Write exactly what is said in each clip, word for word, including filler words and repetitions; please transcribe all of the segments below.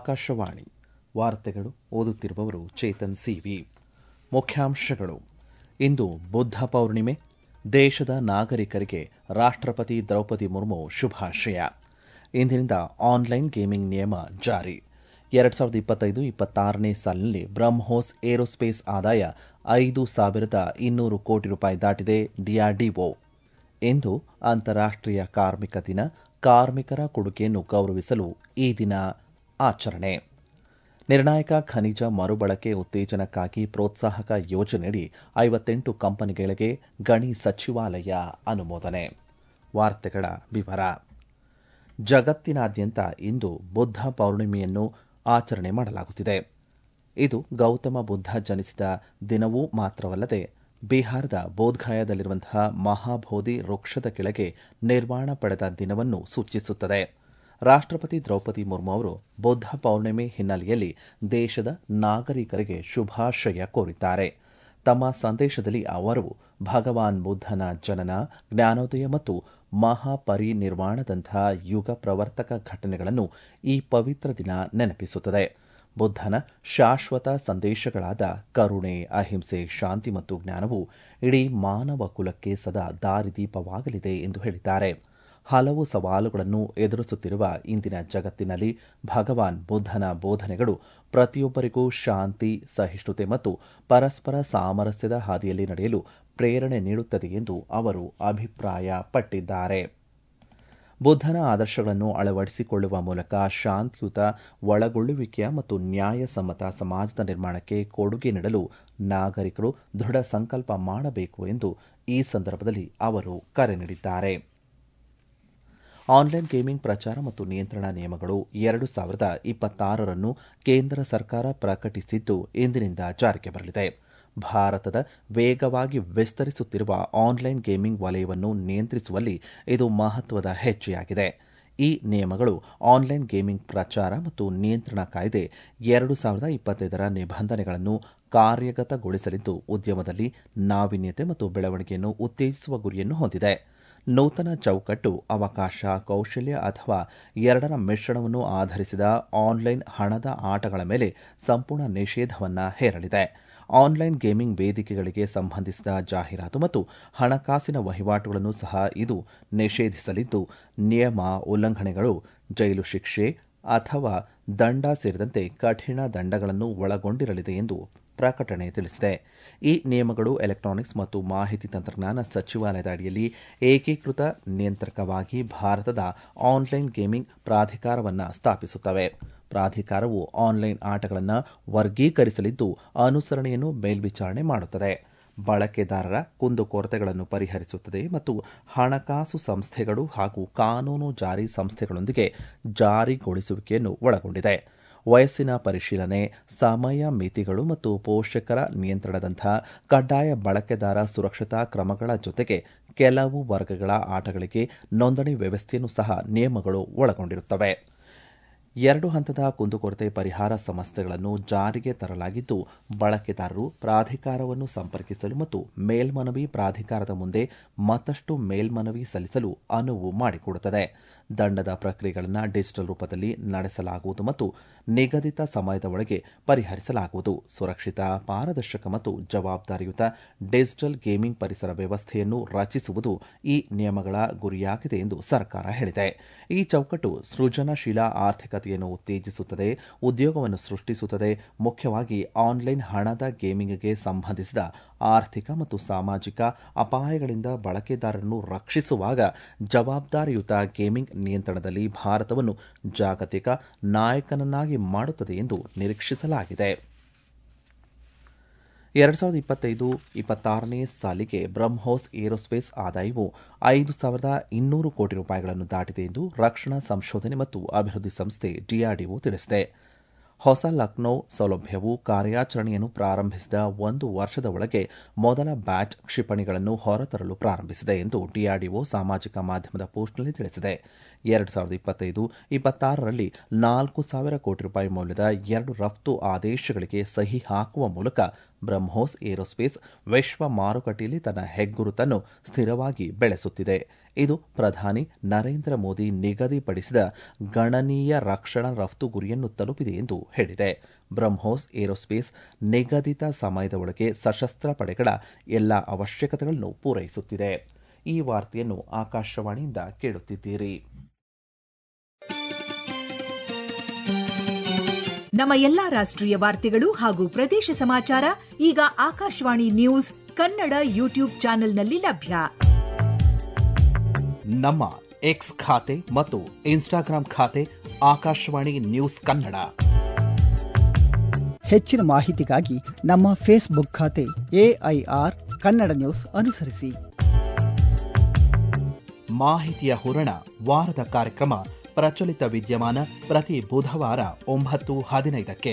ಆಕಾಶವಾಣಿ ವಾರ್ತೆಗಳು ಓದುತ್ತಿರುವವರು ಚೇತನ್ ಸಿವಿ. ಮುಖ್ಯಾಂಶಗಳು. ಇಂದು ಬುದ್ಧ ಪೌರ್ಣಿಮೆ. ದೇಶದ ನಾಗರಿಕರಿಗೆ ರಾಷ್ಟ್ರಪತಿ ದ್ರೌಪದಿ ಮುರ್ಮು ಶುಭಾಶಯ. ಇಂದಿನಿಂದ ಆನ್ಲೈನ್ ಗೇಮಿಂಗ್ ನಿಯಮ ಜಾರಿ. ಎರಡು ಸಾವಿರದ ಇಪ್ಪತ್ತೈದು ಇಪ್ಪತ್ತಾರನೇ ಸಾಲಿನಲ್ಲಿ ಬ್ರಹ್ಮೋಸ್ ಏರೋಸ್ಪೇಸ್ ಆದಾಯ ಐದು ಸಾವಿರದ ಇನ್ನೂರು ಕೋಟಿ ರೂಪಾಯಿ ದಾಟಿದೆ. ಡಿಆರ್ಡಿಒ. ಇಂದು ಅಂತಾರಾಷ್ಟ್ರೀಯ ಕಾರ್ಮಿಕ ದಿನ. ಕಾರ್ಮಿಕರ ಕೊಡುಗೆಯನ್ನು ಗೌರವಿಸಲು ಈ ದಿನ ಆಚರಣೆ. ನಿರ್ಣಾಯಕ ಖನಿಜ ಮರುಬಳಕೆ ಉತ್ತೇಜನಕ್ಕಾಗಿ ಪ್ರೋತ್ಸಾಹಕ ಯೋಜನೆಯಡಿ ಐವತ್ತೆಂಟು ಕಂಪನಿಗಳಿಗೆ ಗಣಿ ಸಚಿವಾಲಯ ಅನುಮೋದನೆ. ವಾರ್ತೆಗಳ ವಿವರ. ಜಗತ್ತಿನಾದ್ಯಂತ ಇಂದು ಬುದ್ಧ ಪೌರ್ಣಿಮೆಯನ್ನು ಆಚರಣೆ ಮಾಡಲಾಗುತ್ತಿದೆ. ಇದು ಗೌತಮ ಬುದ್ಧ ಜನಿಸಿದ ದಿನವೂ ಮಾತ್ರವಲ್ಲದೆ ಬಿಹಾರದ ಬೋಧ್ಗಯಾದಲ್ಲಿರುವಂತಹ ಮಹಾಬೋಧಿ ವೃಕ್ಷದ ಕೆಳಗೆ ನಿರ್ವಾಣ ಪಡೆದ ದಿನವನ್ನು ಸೂಚಿಸುತ್ತದೆ. ರಾಷ್ಟ್ರಪತಿ ದ್ರೌಪದಿ ಮುರ್ಮು ಅವರು ಬುದ್ಧ ಪೌರ್ಣಿಮೆ ಹಿನ್ನೆಲೆಯಲ್ಲಿ ದೇಶದ ನಾಗರಿಕರಿಗೆ ಶುಭಾಶಯ ಕೋರಿದ್ದಾರೆ. ತಮ್ಮ ಸಂದೇಶದಲ್ಲಿ ಅವರು ಭಗವಾನ್ ಬುದ್ಧನ ಜನನ, ಜ್ಞಾನೋದಯ ಮತ್ತು ಮಹಾಪರಿನಿರ್ವಾಣದಂತಹ ಯುಗ ಪ್ರವರ್ತಕ ಘಟನೆಗಳನ್ನು ಈ ಪವಿತ್ರ ದಿನ ನೆನಪಿಸುತ್ತದೆ. ಬುದ್ಧನ ಶಾಶ್ವತ ಸಂದೇಶಗಳಾದ ಕರುಣೆ, ಅಹಿಂಸೆ, ಶಾಂತಿ ಮತ್ತು ಜ್ಞಾನವು ಇಡೀ ಮಾನವ ಕುಲಕ್ಕೆ ಸದಾ ದಾರಿದೀಪವಾಗಲಿದೆ ಎಂದು ಹೇಳಿದ್ದಾರೆ. ಹಲವು ಸವಾಲುಗಳನ್ನು ಎದುರಿಸುತ್ತಿರುವ ಇಂದಿನ ಜಗತ್ತಿನಲ್ಲಿ ಭಗವಾನ್ ಬುದ್ಧನ ಬೋಧನೆಗಳು ಪ್ರತಿಯೊಬ್ಬರಿಗೂ ಶಾಂತಿ, ಸಹಿಷ್ಣುತೆ ಮತ್ತು ಪರಸ್ಪರ ಸಾಮರಸ್ಯದ ಹಾದಿಯಲ್ಲಿ ನಡೆಯಲು ಪ್ರೇರಣೆ ನೀಡುತ್ತದೆ ಎಂದು ಅವರು ಅಭಿಪ್ರಾಯಪಟ್ಟಿದ್ದಾರೆ. ಬುದ್ಧನ ಆದರ್ಶಗಳನ್ನು ಅಳವಡಿಸಿಕೊಳ್ಳುವ ಮೂಲಕ ಶಾಂತಿಯುತ ಒಳಗೊಳ್ಳುವಿಕೆಯ ಮತ್ತು ನ್ಯಾಯಸಮ್ಮತ ಸಮಾಜದ ನಿರ್ಮಾಣಕ್ಕೆ ಕೊಡುಗೆ ನೀಡಲು ನಾಗರಿಕರು ದೃಢ ಸಂಕಲ್ಪ ಮಾಡಬೇಕು ಎಂದು ಈ ಸಂದರ್ಭದಲ್ಲಿ ಅವರು ಕರೆ ನೀಡಿದ್ದಾರೆ. ಆನ್ಲೈನ್ ಗೇಮಿಂಗ್ ಪ್ರಚಾರ ಮತ್ತು ನಿಯಂತ್ರಣ ನಿಯಮಗಳು ಎರಡು ಸಾವಿರದ ಇಪ್ಪತ್ತಾರರನ್ನು ಕೇಂದ್ರ ಸರ್ಕಾರ ಪ್ರಕಟಿಸಿದ್ದು ಇಂದಿನಿಂದ ಜಾರಿಗೆ ಬರಲಿದೆ. ಭಾರತದ ವೇಗವಾಗಿ ವಿಸ್ತರಿಸುತ್ತಿರುವ ಆನ್ಲೈನ್ ಗೇಮಿಂಗ್ ವಲಯವನ್ನು ನಿಯಂತ್ರಿಸುವಲ್ಲಿ ಇದು ಮಹತ್ವದ ಹೆಜ್ಜೆಯಾಗಿದೆ. ಈ ನಿಯಮಗಳು ಆನ್ಲೈನ್ ಗೇಮಿಂಗ್ ಪ್ರಚಾರ ಮತ್ತು ನಿಯಂತ್ರಣ ಕಾಯ್ದೆ ಎರಡು ಸಾವಿರದ ಇಪ್ಪತ್ತೈದರ ನಿಬಂಧನೆಗಳನ್ನು ಕಾರ್ಯಗತಗೊಳಿಸಲಿದ್ದು ಉದ್ಯಮದಲ್ಲಿ ನಾವೀನ್ಯತೆ ಮತ್ತು ಬೆಳವಣಿಗೆಯನ್ನು ಉತ್ತೇಜಿಸುವ ಗುರಿಯನ್ನು ಹೊಂದಿದೆ. ನೂತನ ಚೌಕಟ್ಟು ಅವಕಾಶ, ಕೌಶಲ್ಯ ಅಥವಾ ಎರಡರ ಮಿಶ್ರಣವನ್ನು ಆಧರಿಸಿದ ಆನ್ಲೈನ್ ಹಣದ ಆಟಗಳ ಮೇಲೆ ಸಂಪೂರ್ಣ ನಿಷೇಧವನ್ನು ಹೇರಲಿದೆ. ಆನ್ಲೈನ್ ಗೇಮಿಂಗ್ ವೇದಿಕೆಗಳಿಗೆ ಸಂಬಂಧಿಸಿದ ಜಾಹೀರಾತು ಮತ್ತು ಹಣಕಾಸಿನ ವಹಿವಾಟುಗಳನ್ನು ಸಹ ಇದು ನಿಷೇಧಿಸಲಿದ್ದು, ನಿಯಮ ಉಲ್ಲಂಘನೆಗಳು ಜೈಲು ಶಿಕ್ಷೆ ಅಥವಾ ದಂಡ ಸೇರಿದಂತೆ ಕಠಿಣ ದಂಡಗಳನ್ನು ಒಳಗೊಂಡಿರಲಿದೆ ಎಂದು ಪ್ರಕಟಣೆ ತಿಳಿಸಿದೆ. ಈ ನಿಯಮಗಳು ಎಲೆಕ್ಟ್ರಾನಿಕ್ಸ್ ಮತ್ತು ಮಾಹಿತಿ ತಂತ್ರಜ್ಞಾನ ಸಚಿವಾಲಯದ ಅಡಿಯಲ್ಲಿ ಏಕೀಕೃತ ನಿಯಂತ್ರಕವಾಗಿ ಭಾರತದ ಆನ್ಲೈನ್ ಗೇಮಿಂಗ್ ಪ್ರಾಧಿಕಾರವನ್ನು ಸ್ಥಾಪಿಸುತ್ತವೆ. ಪ್ರಾಧಿಕಾರವು ಆನ್ಲೈನ್ ಆಟಗಳನ್ನು ವರ್ಗೀಕರಿಸಲಿದ್ದು, ಅನುಸರಣೆಯನ್ನು ಮೇಲ್ವಿಚಾರಣೆ ಮಾಡುತ್ತದೆ, ಬಳಕೆದಾರರ ಕುಂದುಕೊರತೆಗಳನ್ನು ಪರಿಹರಿಸುತ್ತದೆ ಮತ್ತು ಹಣಕಾಸು ಸಂಸ್ಥೆಗಳು ಹಾಗೂ ಕಾನೂನು ಜಾರಿ ಸಂಸ್ಥೆಗಳೊಂದಿಗೆ ಜಾರಿಗೊಳಿಸುವಿಕೆಯನ್ನು ಒಳಗೊಂಡಿದೆ. ವಯಸ್ಸಿನ ಪರಿಶೀಲನೆ, ಸಮಯ ಮಿತಿಗಳು ಮತ್ತು ಪೋಷಕರ ನಿಯಂತ್ರಣದಂತಹ ಕಡ್ಡಾಯ ಬಳಕೆದಾರ ಸುರಕ್ಷತಾ ಕ್ರಮಗಳ ಜೊತೆಗೆ ಕೆಲವು ವರ್ಗಗಳ ಆಟಗಳಿಗೆ ನೋಂದಣಿ ವ್ಯವಸ್ಥೆಯನ್ನು ಸಹ ನಿಯಮಗಳು ಒಳಗೊಂಡಿರುತ್ತವೆ. ಎರಡು ಹಂತದ ಕುಂದುಕೊರತೆ ಪರಿಹಾರ ಸಂಸ್ಥೆಗಳನ್ನು ಜಾರಿಗೆ ತರಲಾಗಿದ್ದು, ಬಳಕೆದಾರರು ಪ್ರಾಧಿಕಾರವನ್ನು ಸಂಪರ್ಕಿಸಲು ಮತ್ತು ಮೇಲ್ಮನವಿ ಪ್ರಾಧಿಕಾರದ ಮುಂದೆ ಮತ್ತಷ್ಟು ಮೇಲ್ಮನವಿ ಸಲ್ಲಿಸಲು ಅನುವು ಮಾಡಿಕೊಡುತ್ತದೆ. ದಂಡದ ಪ್ರಕ್ರಿಯೆಗಳನ್ನು ಡಿಜಿಟಲ್ ರೂಪದಲ್ಲಿ ನಡೆಸಲಾಗುವುದು ಮತ್ತು ನಿಗದಿತ ಸಮಯದ ಒಳಗೆ ಪರಿಹರಿಸಲಾಗುವುದು. ಸುರಕ್ಷಿತ, ಪಾರದರ್ಶಕ ಮತ್ತು ಜವಾಬ್ದಾರಿಯುತ ಡಿಜಿಟಲ್ ಗೇಮಿಂಗ್ ಪರಿಸರ ವ್ಯವಸ್ಥೆಯನ್ನು ರಚಿಸುವುದು ಈ ನಿಯಮಗಳ ಗುರಿಯಾಗಿದೆ ಎಂದು ಸರ್ಕಾರ ಹೇಳಿದೆ. ಈ ಚೌಕಟ್ಟು ಸೃಜನಶೀಲ ಆರ್ಥಿಕತೆಯನ್ನು ಉತ್ತೇಜಿಸುತ್ತದೆ, ಉದ್ಯೋಗವನ್ನು ಸೃಷ್ಟಿಸುತ್ತದೆ, ಮುಖ್ಯವಾಗಿ ಆನ್ಲೈನ್ ಹಣದ ಗೇಮಿಂಗ್ಗೆ ಸಂಬಂಧಿಸಿದ ಆರ್ಥಿಕ ಮತ್ತು ಸಾಮಾಜಿಕ ಅಪಾಯಗಳಿಂದ ಬಳಕೆದಾರರನ್ನು ರಕ್ಷಿಸುವಾಗ ಜವಾಬ್ದಾರಿಯುತ ಗೇಮಿಂಗ್ ನಿಯಂತ್ರಣದಲ್ಲಿ ಭಾರತವನ್ನು ಜಾಗತಿಕ ನಾಯಕನನ್ನಾಗಿ ಮಾಡುತ್ತದೆ ಎಂದು ನಿರೀಕ್ಷಿಸಲಾಗಿದೆ. ಎರಡು ಸಾವಿರದ ಇಪ್ಪತ್ತೈದು ಇಪ್ಪತ್ತಾರನೇ ಸಾಲಿಗೆ ಬ್ರಹ್ಮೋಸ್ ಏರೋಸ್ಪೇಸ್ ಆದಾಯವು ಐದು ಸಾವಿರದ ಇನ್ನೂರು ಕೋಟಿ ರೂಪಾಯಿಗಳನ್ನು ದಾಟಿದೆ ಎಂದು ರಕ್ಷಣಾ ಸಂಶೋಧನೆ ಮತ್ತು ಅಭಿವೃದ್ಧಿ ಸಂಸ್ಥೆ ಡಿಆರ್ಡಿಒ ತಿಳಿಸಿದೆ. ಹೊಸ ಲಕ್ನೋ ಸೌಲಭ್ಯವು ಕಾರ್ಯಾಚರಣೆಯನ್ನು ಪ್ರಾರಂಭಿಸಿದ ಒಂದು ವರ್ಷದ ಒಳಗೆ ಮೊದಲ ಬ್ಯಾಚ್ ಕ್ಷಿಪಣಿಗಳನ್ನು ಹೊರತರಲು ಪ್ರಾರಂಭಿಸಿದೆ ಎಂದು ಡಿಆರ್ಡಿಒ ಸಾಮಾಜಿಕ ಮಾಧ್ಯಮದ ಪೋಸ್ಟ್ನಲ್ಲಿ ತಿಳಿಸಿದೆ. ಎರಡು ಸಾವಿರದ ಇಪ್ಪತ್ತೈದು ಇಪ್ಪತ್ತಾರರಲ್ಲಿ ನಾಲ್ಕು ಸಾವಿರ ಕೋಟಿ ರೂಪಾಯಿ ಮೌಲ್ಯದ ಎರಡು ರಫ್ತು ಆದೇಶಗಳಿಗೆ ಸಹಿ ಹಾಕುವ ಮೂಲಕ ಬ್ರಹ್ಮೋಸ್ ಏರೋಸ್ಪೇಸ್ ವಿಶ್ವ ಮಾರುಕಟ್ಟೆಯಲ್ಲಿ ತನ್ನ ಹೆಗ್ಗುರುತನ್ನು ಸ್ಥಿರವಾಗಿ ಬೆಳೆಸುತ್ತಿದೆ. ಇದು ಪ್ರಧಾನಿ ನರೇಂದ್ರ ಮೋದಿ ನಿಗದಿಪಡಿಸಿದ ಗಣನೀಯ ರಕ್ಷಣಾ ರಫ್ತು ಗುರಿಯನ್ನು ತಲುಪಿದೆ ಎಂದು ಹೇಳಿದೆ. ಬ್ರಹ್ಮೋಸ್ ಏರೋಸ್ಪೇಸ್ ನಿಗದಿತ ಸಮಯದ ಒಳಗೆ ಸಶಸ್ತ್ರ ಪಡೆಗಳ ಎಲ್ಲ ಅವಶ್ಯಕತೆಗಳನ್ನು ಪೂರೈಸುತ್ತಿದೆ. ಈ ವಾರ್ತೆಯನ್ನು ಆಕಾಶವಾಣಿಯಿಂದ ಕೇಳುತ್ತಿದ್ದೀರಿ. ನಮ್ಮ ಎಲ್ಲಾ ರಾಷ್ಟ್ರೀಯ ವಾರ್ತೆಗಳು ಹಾಗೂ ಪ್ರದೇಶ ಸಮಾಚಾರ ಈಗ ಆಕಾಶವಾಣಿ ನ್ಯೂಸ್ ಕನ್ನಡ ಯೂಟ್ಯೂಬ್ ಚಾನೆಲ್ನಲ್ಲಿ ಲಭ್ಯ. ನಮ್ಮ ಎಕ್ಸ್ ಖಾತೆ ಮತ್ತು ಇನ್ಸ್ಟಾಗ್ರಾಂ ಖಾತೆ ಆಕಾಶವಾಣಿ ನ್ಯೂಸ್ ಕನ್ನಡ. ಹೆಚ್ಚಿನ ಮಾಹಿತಿಗಾಗಿ ನಮ್ಮ ಫೇಸ್ಬುಕ್ ಖಾತೆ ಎಐಆರ್ ಕನ್ನಡ ನ್ಯೂಸ್ ಅನುಸರಿಸಿ. ಮಾಹಿತಿಯ ಹೂರಣ ವಾರದ ಕಾರ್ಯಕ್ರಮ ಪ್ರಚಲಿತ ವಿದ್ಯಮಾನ ಪ್ರತಿ ಬುಧವಾರ ಒಂಬತ್ತು ಹದಿನೈದಕ್ಕೆ.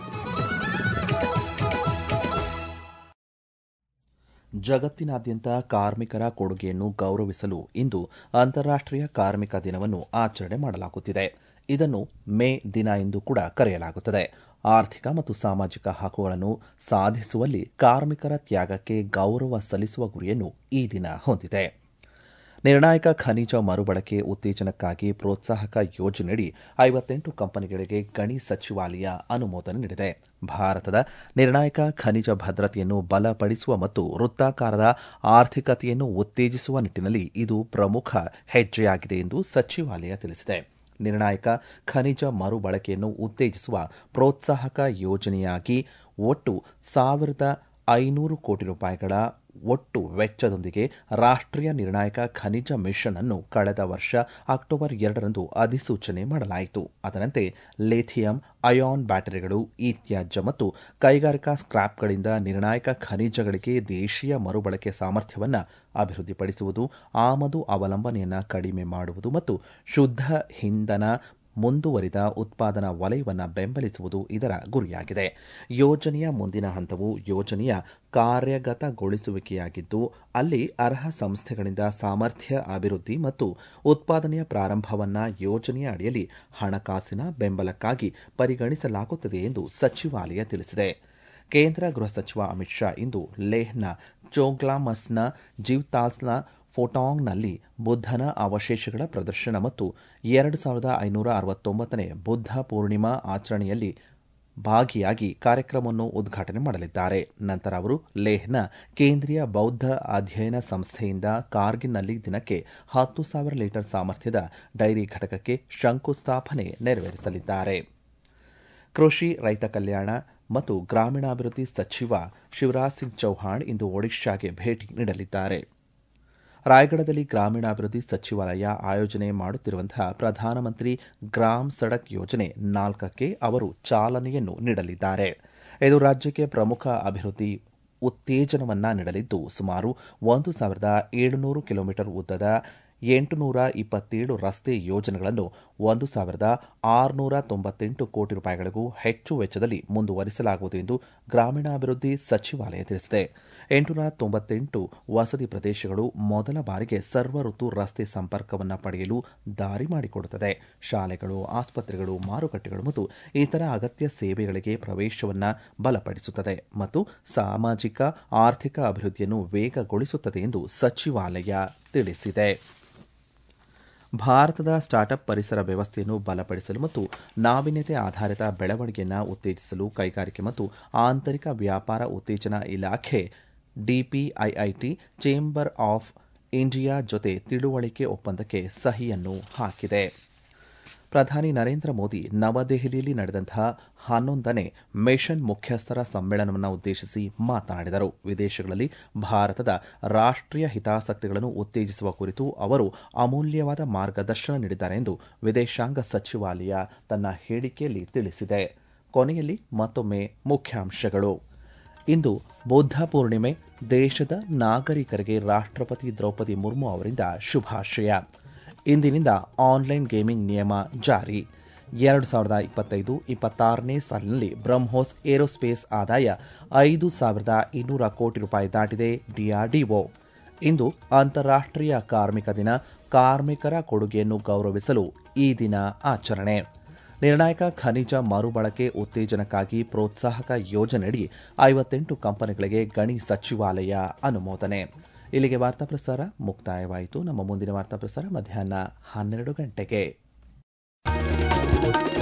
ಜಗತ್ತಿನಾದ್ಯಂತ ಕಾರ್ಮಿಕರ ಕೊಡುಗೆಯನ್ನು ಗೌರವಿಸಲು ಇಂದು ಅಂತಾರಾಷ್ಟೀಯ ಕಾರ್ಮಿಕ ದಿನವನ್ನು ಆಚರಣೆ ಮಾಡಲಾಗುತ್ತಿದೆ. ಇದನ್ನು ಮೇ ದಿನ ಎಂದು ಕೂಡ ಕರೆಯಲಾಗುತ್ತದೆ. ಆರ್ಥಿಕ ಮತ್ತು ಸಾಮಾಜಿಕ ಹಕ್ಕುಗಳನ್ನು ಸಾಧಿಸುವಲ್ಲಿ ಕಾರ್ಮಿಕರ ತ್ಯಾಗಕ್ಕೆ ಗೌರವ ಸಲ್ಲಿಸುವ ಗುರಿಯನ್ನು ಈ ದಿನ ಹೊಂದಿದೆ. ನಿರ್ಣಾಯಕ ಖನಿಜ ಮರುಬಳಕೆ ಉತ್ತೇಜನಕ್ಕಾಗಿ ಪ್ರೋತ್ಸಾಹಕ ಯೋಜನೆಯಡಿ ಐವತ್ತೆಂಟು ಕಂಪನಿಗಳಿಗೆ ಗಣಿ ಸಚಿವಾಲಯ ಅನುಮೋದನೆ ನೀಡಿದೆ. ಭಾರತದ ನಿರ್ಣಾಯಕ ಖನಿಜ ಭದ್ರತೆಯನ್ನು ಬಲಪಡಿಸುವ ಮತ್ತು ವೃತ್ತಾಕಾರದ ಆರ್ಥಿಕತೆಯನ್ನು ಉತ್ತೇಜಿಸುವ ನಿಟ್ಟಿನಲ್ಲಿ ಇದು ಪ್ರಮುಖ ಹೆಜ್ಜೆಯಾಗಿದೆ ಎಂದು ಸಚಿವಾಲಯ ತಿಳಿಸಿದೆ. ನಿರ್ಣಾಯಕ ಖನಿಜ ಮರುಬಳಕೆಯನ್ನು ಉತ್ತೇಜಿಸುವ ಪ್ರೋತ್ಸಾಹಕ ಯೋಜನೆಯಾಗಿ ಒಟ್ಟು ಸಾವಿರದ ಐನೂರು ಕೋಟಿ ರೂಪಾಯಿಗಳ ಒಟ್ಟು ವೆಚ್ಚದೊಂದಿಗೆ ರಾಷ್ಟ್ರೀಯ ನಿರ್ಣಾಯಕ ಖನಿಜ ಮಿಷನ್ ಅನ್ನು ಕಳೆದ ವರ್ಷ ಅಕ್ಟೋಬರ್ ಎರಡರಂದು ಅಧಿಸೂಚನೆ ಮಾಡಲಾಯಿತು. ಅದರಂತೆ ಲಿಥಿಯಂ ಅಯಾನ್ ಬ್ಯಾಟರಿಗಳು, ಇತ್ಯಾಜ್ಯ ಮತ್ತು ಕೈಗಾರಿಕಾ ಸ್ಕ್ರಾಪ್ಗಳಿಂದ ನಿರ್ಣಾಯಕ ಖನಿಜಗಳಿಗೆ ದೇಶೀಯ ಮರುಬಳಕೆ ಸಾಮರ್ಥ್ಯವನ್ನು ಅಭಿವೃದ್ಧಿಪಡಿಸುವುದು, ಆಮದು ಅವಲಂಬನೆಯನ್ನು ಕಡಿಮೆ ಮಾಡುವುದು ಮತ್ತು ಶುದ್ಧ ಇಂಧನ ಮುಂದುವರಿದ ಉತ್ಪಾದನಾ ವಲಯವನ್ನು ಬೆಂಬಲಿಸುವುದು ಇದರ ಗುರಿಯಾಗಿದೆ. ಯೋಜನೆಯ ಮುಂದಿನ ಹಂತವು ಯೋಜನೆಯ ಕಾರ್ಯಗತಗೊಳಿಸುವಿಕೆಯಾಗಿದ್ದು, ಅಲ್ಲಿ ಅರ್ಹ ಸಂಸ್ಥೆಗಳಿಂದ ಸಾಮರ್ಥ್ಯ ಅಭಿವೃದ್ಧಿ ಮತ್ತು ಉತ್ಪಾದನೆಯ ಪ್ರಾರಂಭವನ್ನು ಯೋಜನೆಯ ಅಡಿಯಲ್ಲಿ ಹಣಕಾಸಿನ ಬೆಂಬಲಕ್ಕಾಗಿ ಪರಿಗಣಿಸಲಾಗುತ್ತದೆ ಎಂದು ಸಚಿವಾಲಯ ತಿಳಿಸಿದೆ. ಕೇಂದ್ರ ಗೃಹ ಸಚಿವ ಅಮಿತ್ ಶಾ ಇಂದು ಲೇಹ್ನ ಚೋಗ್ಲಾಮಸ್ನ ಜಿವ್ತಾಲ್ನ ಫೋಟಾಂಗ್ನಲ್ಲಿ ಬುದ್ಧನ ಅವಶೇಷಗಳ ಪ್ರದರ್ಶನ ಮತ್ತು ಎರಡು ಸಾವಿರದ ಐನೂರ ಅರವತ್ತೊಂಬತ್ತನೇ ಬುದ್ಧ ಪೂರ್ಣಿಮಾ ಆಚರಣೆಯಲ್ಲಿ ಭಾಗಿಯಾಗಿ ಕಾರ್ಯಕ್ರಮವನ್ನು ಉದ್ಘಾಟನೆ ಮಾಡಲಿದ್ದಾರೆ. ನಂತರ ಅವರು ಲೇಹ್ನ ಕೇಂದ್ರೀಯ ಬೌದ್ಧ ಅಧ್ಯಯನ ಸಂಸ್ಥೆಯಿಂದ ಕಾರ್ಗಿಲ್ನಲ್ಲಿ ದಿನಕ್ಕೆ ಹತ್ತು ಸಾವಿರ ಲೀಟರ್ ಸಾಮರ್ಥ್ಯದ ಡೈರಿ ಘಟಕಕ್ಕೆ ಶಂಕುಸ್ಥಾಪನೆ ನೆರವೇರಿಸಲಿದ್ದಾರೆ. ಕೃಷಿ, ರೈತ ಕಲ್ಯಾಣ ಮತ್ತು ಗ್ರಾಮೀಣಾಭಿವೃದ್ಧಿ ಸಚಿವ ಶಿವರಾಜ್ ಸಿಂಗ್ ಚೌಹಾಣ್ ಇಂದು ಒಡಿಶಾಗೆ ಭೇಟಿ ನೀಡಲಿದ್ದಾರೆ. ರಾಯಗಢದಲ್ಲಿ ಗ್ರಾಮೀಣಾಭಿವೃದ್ಧಿ ಸಚಿವಾಲಯ ಆಯೋಜನೆ ಮಾಡುತ್ತಿರುವಂತಹ ಪ್ರಧಾನಮಂತ್ರಿ ಗ್ರಾಮ್ ಸಡಕ್ ಯೋಜನೆ ನಾಲ್ಕಕ್ಕೆ ಅವರು ಚಾಲನೆಯನ್ನು ನೀಡಲಿದ್ದಾರೆ. ಇದು ರಾಜ್ಯಕ್ಕೆ ಪ್ರಮುಖ ಅಭಿವೃದ್ಧಿ ಉತ್ತೇಜನವನ್ನು ನೀಡಲಿದ್ದು, ಸುಮಾರು ಒಂದು ಸಾವಿರದ ಏಳುನೂರು ಕಿಲೋಮೀಟರ್ ಉದ್ದದ ಎಂಟುನೂರ ಇಪ್ಪತ್ತೇಳು ರಸ್ತೆ ಯೋಜನೆಗಳನ್ನು ಒಂದು ಸಾವಿರದ ಆರುನೂರ ತೊಂಬತ್ತೆಂಟು ಕೋಟಿ ರೂಪಾಯಿಗಳಿಗೂ ಹೆಚ್ಚು ವೆಚ್ಚದಲ್ಲಿ ಮುಂದುವರಿಸಲಾಗುವುದು ಎಂದು ಗ್ರಾಮೀಣಾಭಿವೃದ್ಧಿ ಸಚಿವಾಲಯ ತಿಳಿಸಿದೆ. ಎಂಟುನೂರ ತೊಂಬತ್ತೆಂಟು ವಸತಿ ಪ್ರದೇಶಗಳು ಮೊದಲ ಬಾರಿಗೆ ಸರ್ವ ಋತು ರಸ್ತೆ ಸಂಪರ್ಕವನ್ನು ಪಡೆಯಲು ದಾರಿ ಮಾಡಿಕೊಡುತ್ತದೆ. ಶಾಲೆಗಳು, ಆಸ್ಪತ್ರೆಗಳು, ಮಾರುಕಟ್ಟೆಗಳು ಮತ್ತು ಇತರ ಅಗತ್ಯ ಸೇವೆಗಳಿಗೆ ಪ್ರವೇಶವನ್ನು ಬಲಪಡಿಸುತ್ತದೆ ಮತ್ತು ಸಾಮಾಜಿಕ ಆರ್ಥಿಕ ಅಭಿವೃದ್ಧಿಯನ್ನು ವೇಗಗೊಳಿಸುತ್ತದೆ ಎಂದು ಸಚಿವಾಲಯ ತಿಳಿಸಿದೆ. ಭಾರತದ ಸ್ಟಾರ್ಟ್ಅಪ್ ಪರಿಸರ ವ್ಯವಸ್ಥೆಯನ್ನು ಬಲಪಡಿಸಲು ಮತ್ತು ನಾವೀನ್ಯತೆ ಆಧಾರಿತ ಬೆಳವಣಿಗೆಯನ್ನು ಉತ್ತೇಜಿಸಲು ಕೈಗಾರಿಕೆ ಮತ್ತು ಆಂತರಿಕ ವ್ಯಾಪಾರ ಉತ್ತೇಜನ ಇಲಾಖೆ ಡಿಪಿಐಐಟಿ ಚೇಂಬರ್ ಆಫ್ ಇಂಡಿಯಾ ಜೊತೆ ತಿಳುವಳಿಕೆ ಒಪ್ಪಂದಕ್ಕೆ ಸಹಿಯನ್ನು ಹಾಕಿದೆ. ಪ್ರಧಾನಿ ನರೇಂದ್ರ ಮೋದಿ ನವದೆಹಲಿಯಲ್ಲಿ ನಡೆದಂತಹ ಹನ್ನೊಂದನೇ ಮಿಷನ್ ಮುಖ್ಯಸ್ಥರ ಸಮ್ಮೇಳನವನ್ನು ಉದ್ದೇಶಿಸಿ ಮಾತನಾಡಿದರು. ವಿದೇಶಗಳಲ್ಲಿ ಭಾರತದ ರಾಷ್ಟ್ರೀಯ ಹಿತಾಸಕ್ತಿಗಳನ್ನು ಉತ್ತೇಜಿಸುವ ಕುರಿತು ಅವರು ಅಮೂಲ್ಯವಾದ ಮಾರ್ಗದರ್ಶನ ನೀಡಿದ್ದಾರೆ ಎಂದು ವಿದೇಶಾಂಗ ಸಚಿವಾಲಯ ತನ್ನ ಹೇಳಿಕೆಯಲ್ಲಿ ತಿಳಿಸಿದೆ. ಕೊನೆಯಲ್ಲಿ ಮತ್ತೊಮ್ಮೆ ಮುಖ್ಯಾಂಶಗಳು. ಇಂದು ಬುದ್ಧ ಪೂರ್ಣಿಮೆ. ದೇಶದ ನಾಗರಿಕರಿಗೆ ರಾಷ್ಟ್ರಪತಿ ದ್ರೌಪದಿ ಮುರ್ಮು ಅವರಿಂದ ಶುಭಾಶಯ. ಇಂದಿನಿಂದ ಆನ್ಲೈನ್ ಗೇಮಿಂಗ್ ನಿಯಮ ಜಾರಿ. ಎರಡು ಸಾವಿರದ ಇಪ್ಪತ್ತೈದು ಇಪ್ಪತ್ತಾರನೇ ಸಾಲಿನಲ್ಲಿ ಬ್ರಹ್ಮೋಸ್ ಏರೋಸ್ಪೇಸ್ ಆದಾಯ ಐದು ಸಾವಿರದ ಇನ್ನೂರ ಕೋಟಿ ರೂಪಾಯಿ ದಾಟಿದೆ. ಡಿಆರ್ಡಿಒ. ಇಂದು ಅಂತಾರಾಷ್ಟ್ರೀಯ ಕಾರ್ಮಿಕ ದಿನ. ಕಾರ್ಮಿಕರ ಕೊಡುಗೆಯನ್ನು ಗೌರವಿಸಲು ಈ ದಿನ ಆಚರಣೆ. ನಿರ್ಣಾಯಕ ಖನಿಜ ಮರುಬಳಕೆ ಉತ್ತೇಜನಕ್ಕಾಗಿ ಪ್ರೋತ್ಸಾಹಕ ಯೋಜನೆಯಡಿ ಐವತ್ತೆಂಟು ಕಂಪನಿಗಳಿಗೆ ಗಣಿ ಸಚಿವಾಲಯ ಅನುಮೋದನೆ. ಇಲ್ಲಿಗೆ ವಾರ್ತಾ ಪ್ರಸಾರ ಮುಕ್ತಾಯವಾಯಿತು. ನಮ್ಮ ಮುಂದಿನ ವಾರ್ತಾ ಪ್ರಸಾರ ಮಧ್ಯಾಹ್ನ ಹನ್ನೆರಡು ಗಂಟೆಗೆ.